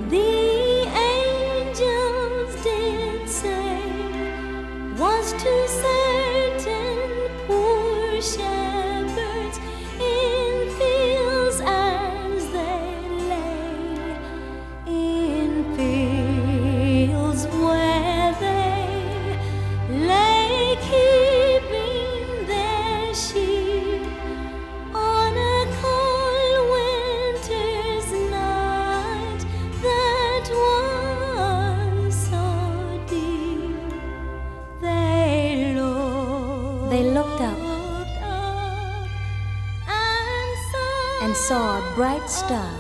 the angels did say was to certain poor shepherds in fields as they lay, in fields where they lay keeping their sheep on a cold winter's night that was so deep. They looked up and saw a bright star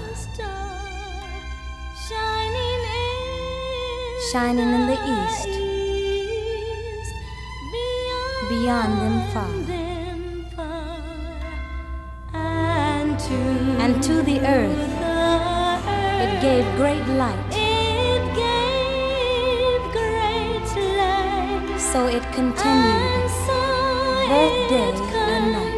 shining in the east, beyond them far, and to the earth it gave great light. So it continued both day and night.